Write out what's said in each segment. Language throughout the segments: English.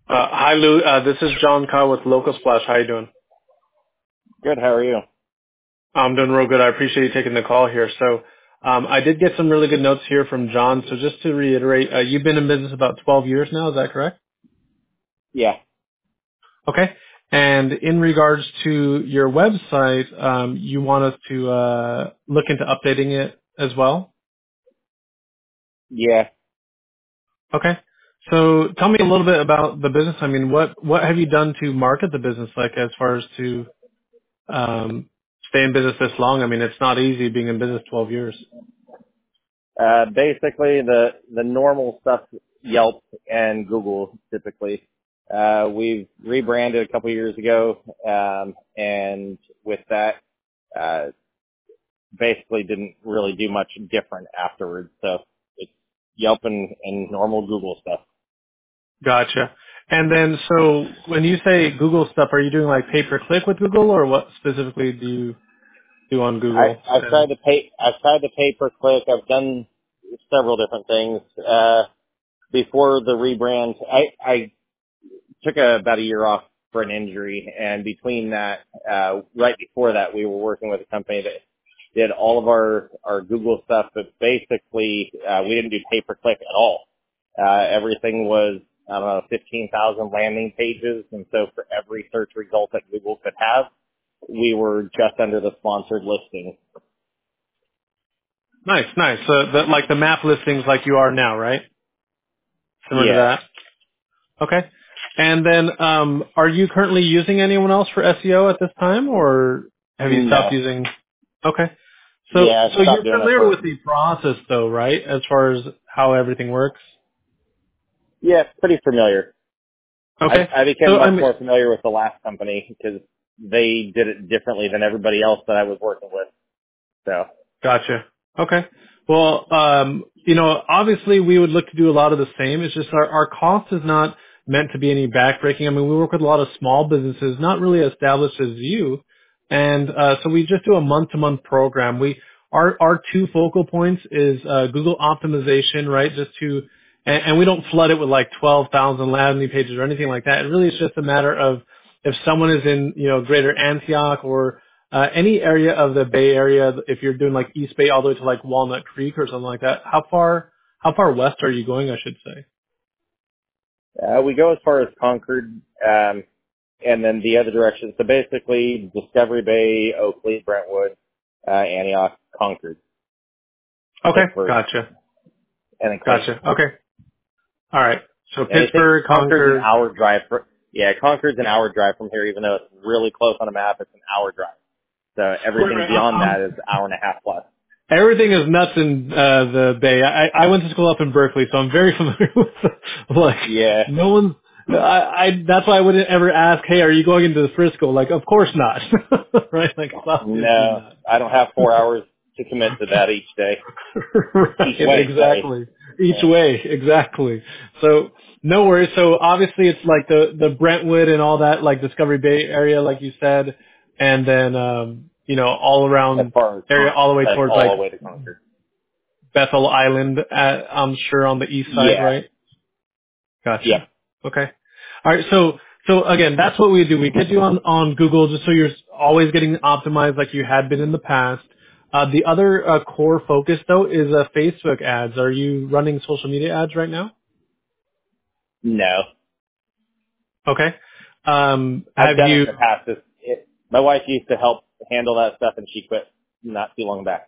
Hi, Lou. This is John Kyle with Local Splash. How you doing? Good. How are you? I'm doing real good. I appreciate you taking the call here. So I did get some really good notes here from John. So just to reiterate, you've been in business about 12 years now. Is that correct? Yeah. Okay. And in regards to your website, you want us to look into updating it as well? Yeah. Okay. So tell me a little bit about the business. I mean, what have you done to market the business, like as far as to stay in business this long? I mean, it's not easy being in business 12 years. Basically, the normal stuff, Yelp and Google typically. We've rebranded a couple years ago, and with that, uh, basically didn't really do much different afterwards. So it's Yelp and normal Google stuff. Gotcha. And then, so when you say Google stuff, are you doing like pay-per-click with Google, or what specifically do you do on Google? I've tried And to pay. I've tried to pay per click. I've done several different things. Before the rebrand, I took about a year off for an injury, and between that, right before that, we were working with a company that did all of our Google stuff, but basically, we didn't do pay-per-click at all. Everything was, I don't know, 15,000 landing pages, and so for every search result that Google could have, we were just under the sponsored listing. nice, nice. So like the map listings like you are now, right? Similar to Yeah. that. Okay. And then, are you currently using anyone else for SEO at this time, or have you stopped No. using? Okay. So, Yeah, I so stopped you're doing it familiar for, with the process though, right? As far as how everything works? yeah, it's pretty familiar. Okay. I became So, I much mean, more familiar with the last company because they did it differently than everybody else that I was working with. So, gotcha. Okay. Well, obviously we would look to do a lot of the same. It's just our cost is not meant to be any backbreaking. I mean, we work with a lot of small businesses, not really established as you. And, so we just do a month-to-month program. Our two focal points is, Google optimization, right? Just to, and we don't flood it with like 12,000 landing pages or anything like that. It really is just a matter of if someone is in, greater Antioch or any area of the Bay Area, if you're doing like East Bay all the way to like Walnut Creek or something like that, how far west are you going, I should say? we go as far as Concord, and then the other direction. So basically Discovery Bay, Oakley, Brentwood, Antioch, Concord, Okay, Pittsburgh, gotcha, and then Clayton. gotcha. Okay, all right. So And I think Pittsburgh, Concord's an Concord. hour drive. Concord's an hour drive from here, even though it's really close on a map. It's an hour drive. So Right, everything right. beyond that is an hour and a half plus. Everything is nuts in the Bay. I went to school up in Berkeley, so I'm very familiar with like Yeah. no one's. That's why I wouldn't ever ask, hey, are you going into the Frisco? Like, of course not, right? Like, obviously No, not. I don't have 4 hours to commit to that each day. Right, Each way, sorry. exactly. Each Yeah. way, exactly. So no worries. So obviously it's like the Brentwood and all that, like Discovery Bay area, like you said, and then all As around far as area all the way towards all like the way to Concord. Bethel Island, I'm sure on the east side, Yeah. right? Yep. Gotcha. Okay. All right. So again, that's what we do. We get you on Google just so you're always getting optimized like you had been in the past. The other core focus though is Facebook ads. Are you running social media ads right now? No. Okay. I've Have done it you? in the past. My wife used to help handle that stuff and she quit not too long back.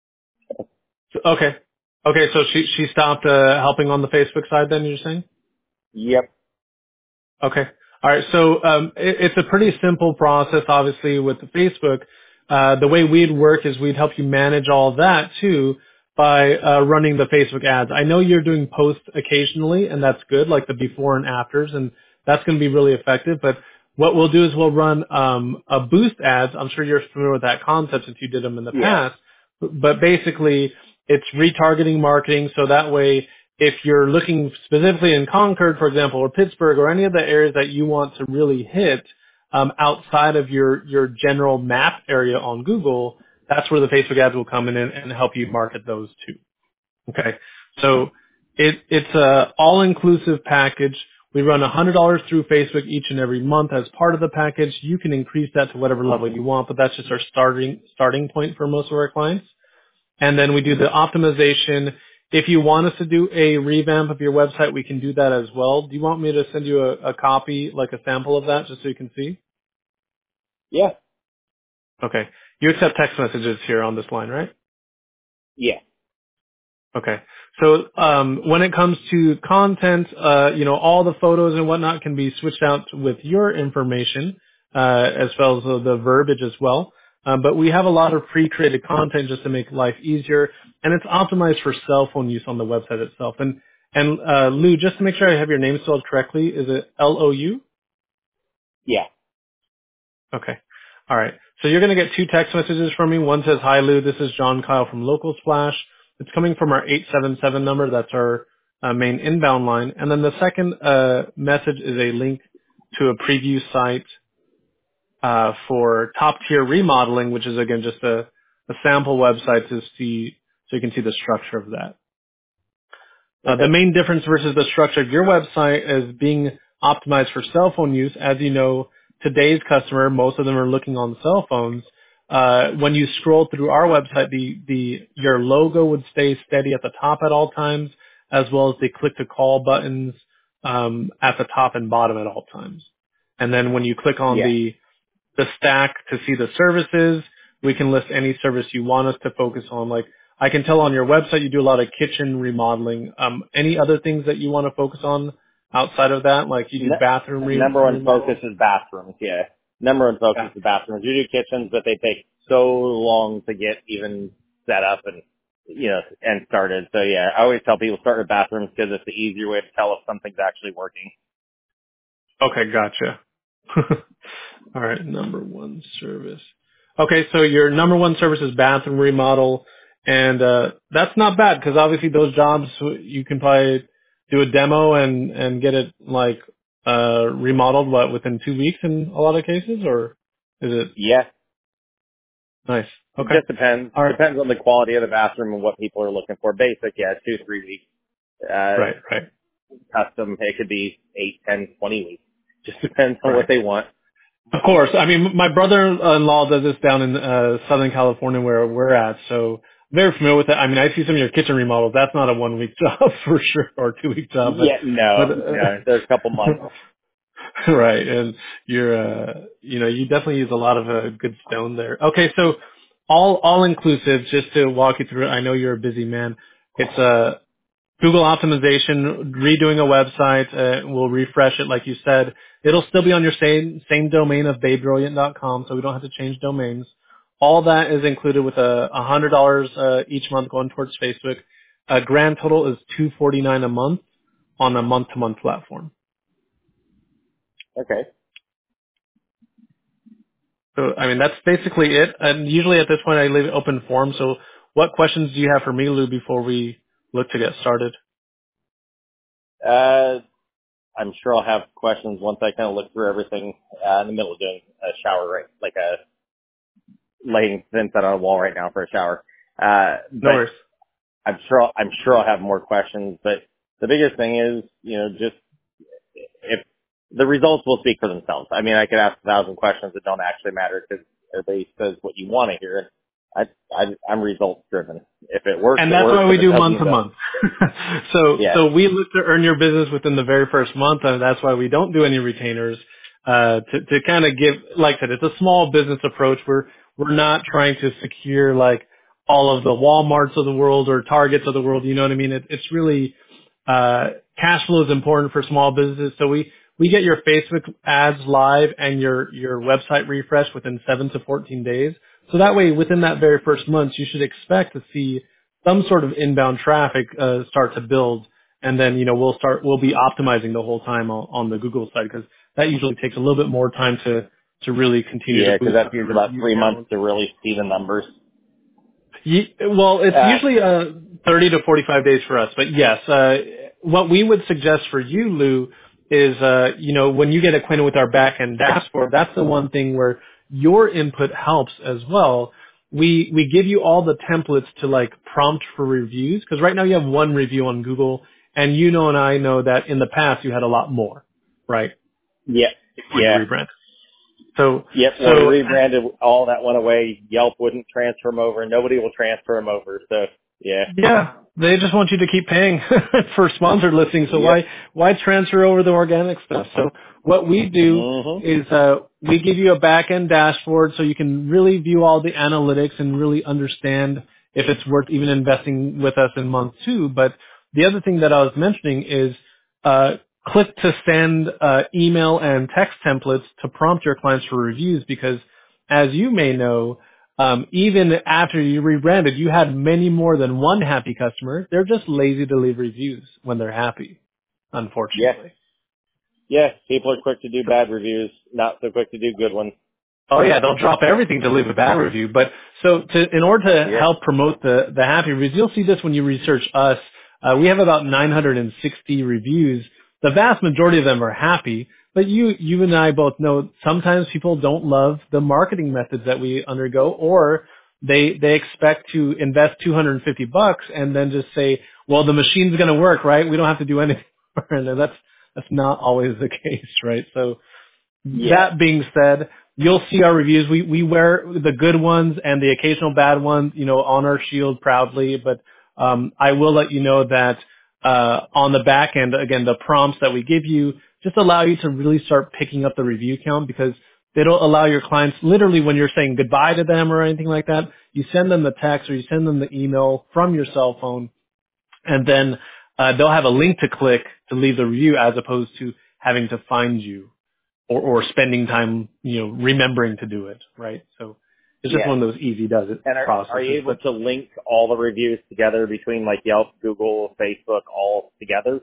Okay. Okay. So she stopped helping on the Facebook side. Then you're saying? Yep. Okay. All right. So it's a pretty simple process, obviously, with the Facebook. The way we'd work is we'd help you manage all that too by running the Facebook ads. I know you're doing posts occasionally, and that's good, like the before and afters, and that's going to be really effective. But what we'll do is we'll run a boost ads. I'm sure you're familiar with that concept since you did them in the Yeah. past. But basically, it's retargeting marketing, so that way if you're looking specifically in Concord, for example, or Pittsburgh, or any of the areas that you want to really hit outside of your general map area on Google, that's where the Facebook ads will come in and help you market those too. Okay, so it's a all-inclusive package. We run $100 through Facebook each and every month as part of the package. You can increase that to whatever level you want, but that's just our starting point for most of our clients. And then we do the optimization. If you want us to do a revamp of your website, we can do that as well. Do you want me to send you a copy, like a sample of that, just so you can see? Yeah. Okay. You accept text messages here on this line, right? Yeah. Okay. So when it comes to content, all the photos and whatnot can be switched out with your information, as well as the verbiage as well. But we have a lot of pre-created content just to make life easier, and it's optimized for cell phone use on the website itself. And Lou, just to make sure I have your name spelled correctly, is it Lou? Yeah. Okay. All right. So you're going to get two text messages from me. One says, "Hi, Lou. This is John Kyle from Local Splash." It's coming from our 877 number. That's our main inbound line. And then the second message is a link to a preview site for top tier remodeling, which is, again, just a sample website to see, so you can see the structure of that. The Okay. main difference versus the structure of your website is being optimized for cell phone use. As you know, today's customer, most of them are looking on cell phones. When you scroll through our website, your logo would stay steady at the top at all times, as well as the click to call buttons at the top and bottom at all times. And then when you click on Yeah. the stack to see the services. We can list any service you want us to focus on. Like, I can tell on your website you do a lot of kitchen remodeling. Any other things that you want to focus on outside of that? Like, you do bathroom Number one focus remodel? is bathrooms. Yeah. Number one focus Yeah. is bathrooms. You do kitchens, but they take so long to get even set up and, and started. So yeah, I always tell people start with bathrooms because it's the easier way to tell if something's actually working. Okay, gotcha. All right, number one service. Okay, so your number one service is bathroom remodel, and that's not bad because obviously those jobs you can probably do a demo and get it like remodeled within 2 weeks in a lot of cases, or is it Yeah. nice? It Okay, just depends. all right, Depends on the quality of the bathroom and what people are looking for. Basic, yeah, 2-3 weeks. right. Custom, it could be 8, 10, 20 weeks. Just depends on Right. what they want. Of course. I mean, my brother-in-law does this down in Southern California where we're at, so I'm very familiar with it. I mean, I see some of your kitchen remodels. That's not a 1 week job for sure, or a 2 week job, Yeah, but no. There's a couple months. right. And you're, you definitely use a lot of good stone there. Okay, so all inclusive. Just to walk you through it, I know you're a busy man. It's Google optimization, redoing a website, we'll refresh it like you said. It'll still be on your same domain of babebrilliant.com, so we don't have to change domains. All that is included with $100 each month going towards Facebook. Grand total is $249 a month on a month-to-month platform. Okay. So, I mean, that's basically it. And usually at this point, I leave it open form. So what questions do you have for me, Lou, before we look to get started? I'm sure I'll have questions once I kind of look through everything in the middle of doing a shower, right? Like laying thin set on a wall right now for a shower. No But worries. I'm sure I'll have more questions. But the biggest thing is, just if the results will speak for themselves. I mean, I could ask 1,000 questions that don't actually matter because everybody says what you want to hear. I'm results driven. If it works, And it that's works. why we If it do month doesn't, to then month. so yeah, so we look to earn your business within the very first month, and that's why we don't do any retainers. To kind of give, like I said, it's a small business approach. We're not trying to secure like all of the Walmarts of the world or Targets of the world. You know what I mean? It's really cash flow is important for small businesses. So we get your Facebook ads live and your website refresh within 7 to 14 days. So that way, within that very first month, you should expect to see some sort of inbound traffic start to build, and then we'll be optimizing the whole time on the Google side because that usually takes a little bit more time to really continue to yeah, because boost that's up the usually about review 3 months count. to really see the numbers. Well, it's Uh, usually 30 to 45 days for us. But yes, what we would suggest for you, Lou, is, when you get acquainted with our back-end dashboard, that's the one thing where your input helps as well. We give you all the templates to like prompt for reviews because right now you have one review on Google And you know and I know that in the past you had a lot more, right? Yeah. Before you Yeah. rebrand. So, Yep. When we rebranded, all that went away. Yelp wouldn't transfer them over. Nobody will transfer them over. So, yeah. yeah, they just want you to keep paying for sponsored listings. So Yep. why transfer over the organic stuff? So what we do Mhm. is we give you a back end dashboard so you can really view all the analytics and really understand if it's worth even investing with us in month 2. But the other thing that I was mentioning is click to send email and text templates to prompt your clients for reviews, because as you may know, even after you rebranded, you had many more than one happy customer. They're just lazy to leave reviews when they're happy, Yeah. unfortunately. Yeah. People are quick to do bad reviews, not so quick to do good ones. Oh yeah, they'll drop everything to leave a bad review. But so in order to Yeah. help promote the happy reviews, you'll see this when you research us. We have about 960 reviews. The vast majority of them are happy, but you and I both know sometimes people don't love the marketing methods that we undergo, or they expect to invest $250 and then just say, well, the machine's going to work, right? We don't have to do anything. And that's not always the case, right? So Yeah. that being said, you'll see our reviews. We wear the good ones and the occasional bad ones, on our shield proudly. But I will let you know that on the back end, again, the prompts that we give you just allow you to really start picking up the review count, because it'll allow your clients, literally when you're saying goodbye to them or anything like that, you send them the text or you send them the email from your cell phone, and then they'll have a link to click to leave the review, as opposed to having to find you or spending time, remembering to do it, right? So it's just Yeah. one of those easy does it And are you processes. able But to link all the reviews together between like Yelp, Google, Facebook, all together?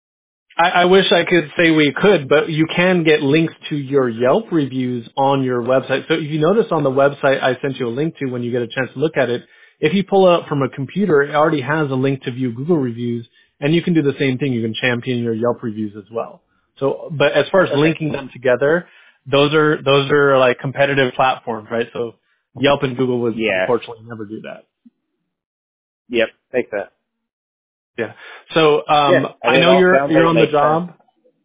I wish I could say we could, but you can get links to your Yelp reviews on your website. So if you notice on the website I sent you a link to when you get a chance to look at it, if you pull it up from a computer, it already has a link to view Google reviews, and you can do the same thing. You can champion your Yelp reviews as well. So, but as far as Okay. linking them together, those are like competitive platforms, right? So Yelp and Google would Yeah. unfortunately never do that. Yep. Makes sense. Yeah. So Yeah. I I mean, it know all you're sounds like you're it on the makes sense. job.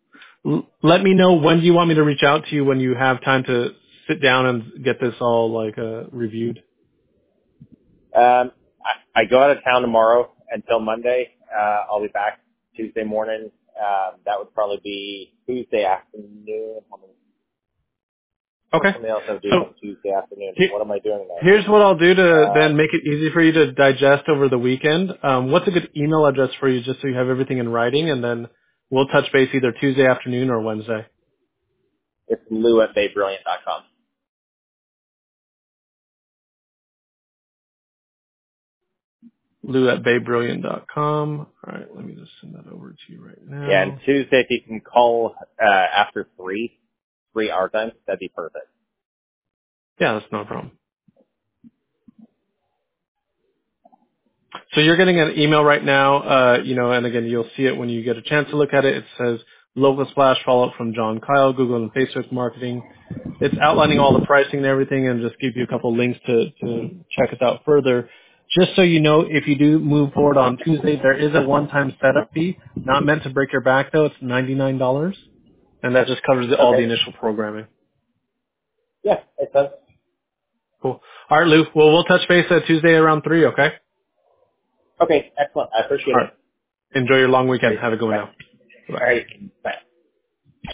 Let me know, when do you want me to reach out to you when you have time to sit down and get this all like reviewed? I go out of town tomorrow until Monday. I'll be back Tuesday morning. That would probably be Tuesday afternoon. What's Okay. something else I'm doing So on Tuesday afternoon? he- What am I doing there? here's what I'll do to Uh, then make it easy for you to digest over the weekend. What's a good email address for you, just so you have everything in writing, and then we'll touch base either Tuesday afternoon or Wednesday. it's lou@baybrilliant.com. Lou at baybrilliant.com. All right, let me just send that over to you right Yeah, and now. Tuesday, if you can call after 3 our time, that'd be perfect. Yeah, that's no problem. So you're getting an email right now, and again, you'll see it when you get a chance to look at it. It says local splash follow-up from John Kyle, Google and Facebook marketing. It's outlining all the pricing and everything, and just give you a couple links to check us out further. Just so you know, if you do move forward on Tuesday, there is a one-time setup fee, not meant to break your back though. It's $99, and that just covers all the Okay. initial programming. Yeah, makes sense. Cool. All right, Lou. Well, we'll touch base Tuesday around 3, okay? Okay, excellent. I appreciate All it. right. Enjoy your long All weekend. right, Have a good one bye. now. Bye. All right, bye.